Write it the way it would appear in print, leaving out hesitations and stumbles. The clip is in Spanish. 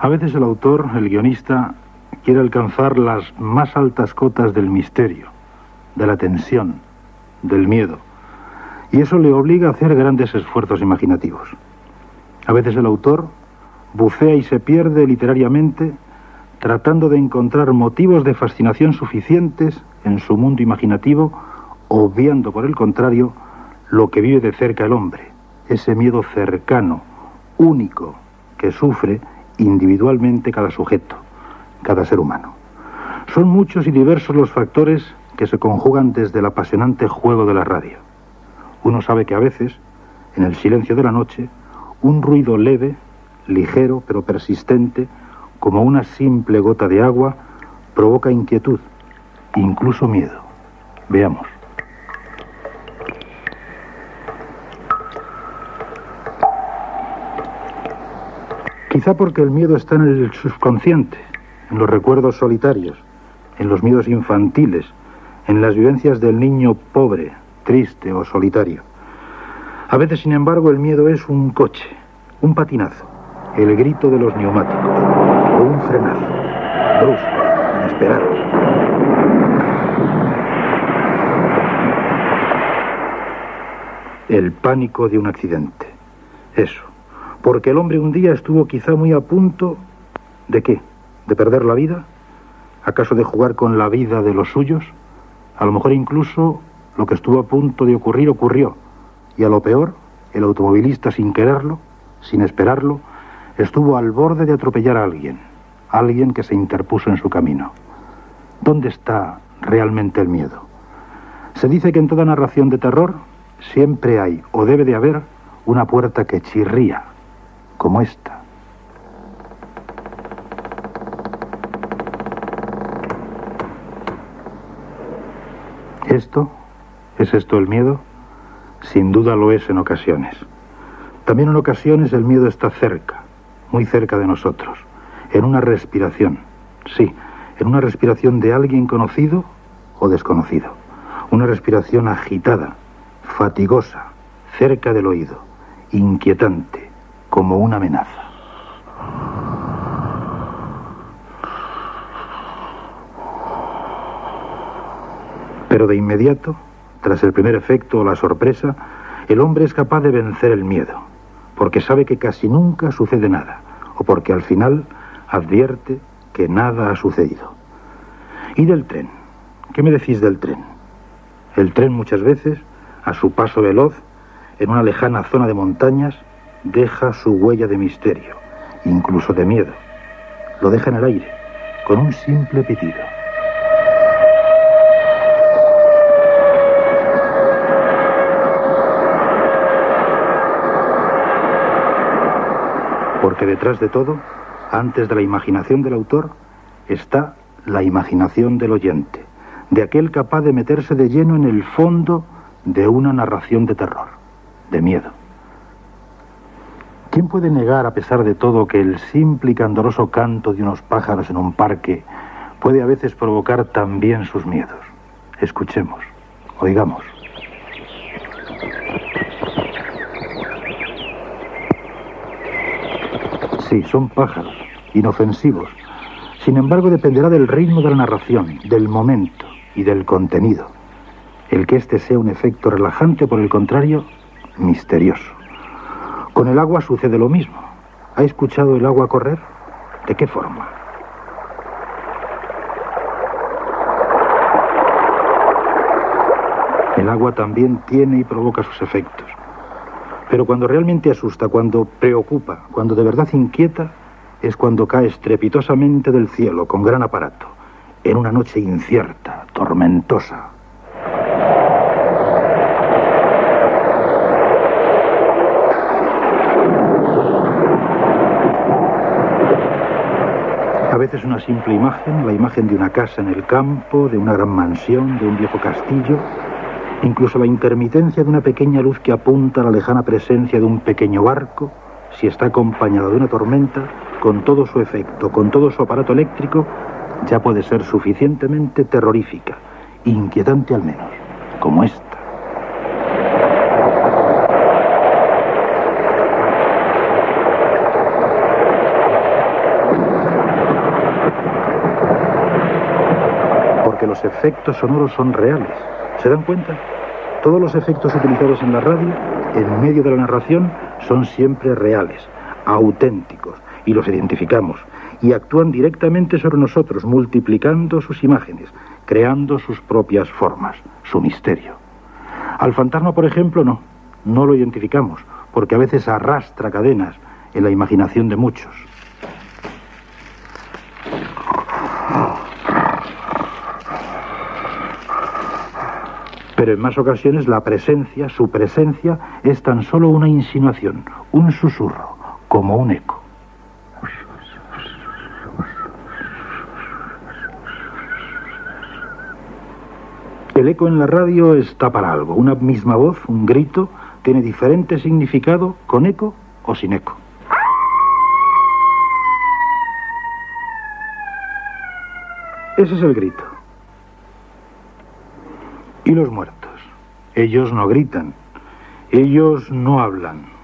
A veces el autor, el guionista, quiere alcanzar las más altas cotas del misterio, de la tensión, del miedo, y eso le obliga a hacer grandes esfuerzos imaginativos. A veces el autor bucea y se pierde literariamente tratando de encontrar motivos de fascinación suficientes en su mundo imaginativo, obviando por el contrario lo que vive de cerca el hombre, ese miedo cercano, único, que sufre individualmente cada sujeto, cada ser humano. Son muchos y diversos los factores que se conjugan desde el apasionante juego de la radio. Uno sabe que a veces, en el silencio de la noche, un ruido leve, ligero pero persistente, como una simple gota de agua, provoca inquietud, incluso miedo. Veamos. Quizá porque el miedo está en el subconsciente, en los recuerdos solitarios, en los miedos infantiles, en las vivencias del niño pobre, triste o solitario. A veces, sin embargo, el miedo es un coche, un patinazo, el grito de los neumáticos, o un frenazo, brusco, inesperado. El pánico de un accidente. Eso. Porque el hombre un día estuvo quizá muy a punto ¿de qué? ¿De perder la vida? ¿Acaso de jugar con la vida de los suyos? A lo mejor incluso lo que estuvo a punto de ocurrir ocurrió. Y a lo peor, el automovilista, sin quererlo, sin esperarlo, estuvo al borde de atropellar a alguien que se interpuso en su camino. ¿Dónde está realmente el miedo? Se dice que en toda narración de terror siempre hay, o debe de haber, una puerta que chirría, como esta. ¿Es esto el miedo? Sin duda lo es en ocasiones. También en ocasiones el miedo está cerca, muy cerca de nosotros, en una respiración. Sí, en una respiración de alguien conocido o desconocido. Una respiración agitada, fatigosa, cerca del oído, inquietante, como una amenaza. Pero de inmediato, tras el primer efecto o la sorpresa, el hombre es capaz de vencer el miedo, porque sabe que casi nunca sucede nada, o porque al final advierte que nada ha sucedido. ¿Y del tren? ¿Qué me decís del tren? El tren muchas veces, a su paso veloz, en una lejana zona de montañas, deja su huella de misterio, incluso de miedo. Lo deja en el aire, con un simple pitido. Porque detrás de todo, antes de la imaginación del autor, está la imaginación del oyente, de aquel capaz de meterse de lleno en el fondo de una narración de terror, de miedo. ¿Quién puede negar, a pesar de todo, que el simple y candoroso canto de unos pájaros en un parque puede a veces provocar también sus miedos? Escuchemos, oigamos. Sí, son pájaros, inofensivos. Sin embargo, dependerá del ritmo de la narración, del momento y del contenido. El que este sea un efecto relajante, por el contrario, misterioso. Con el agua sucede lo mismo. ¿Ha escuchado el agua correr? ¿De qué forma? El agua también tiene y provoca sus efectos. Pero cuando realmente asusta, cuando preocupa, cuando de verdad inquieta, es cuando cae estrepitosamente del cielo con gran aparato, en una noche incierta, tormentosa. A veces una simple imagen, la imagen de una casa en el campo, de una gran mansión, de un viejo castillo, incluso la intermitencia de una pequeña luz que apunta a la lejana presencia de un pequeño barco, si está acompañada de una tormenta, con todo su efecto, con todo su aparato eléctrico, ya puede ser suficientemente terrorífica, inquietante al menos, como esta. los efectos sonoros son reales. ¿Se dan cuenta? Todos los efectos utilizados en la radio, en medio de la narración, son siempre reales, auténticos, y los identificamos, y actúan directamente sobre nosotros, multiplicando sus imágenes, creando sus propias formas, su misterio. Al fantasma, por ejemplo, no lo identificamos, porque a veces arrastra cadenas en la imaginación de muchos. Pero en más ocasiones la presencia, su presencia, es tan solo una insinuación, un susurro, como un eco. El eco en la radio está para algo. Una misma voz, un grito, tiene diferente significado con eco o sin eco. Ese es el grito. ¿Y los muertos? Ellos no gritan, ellos no hablan.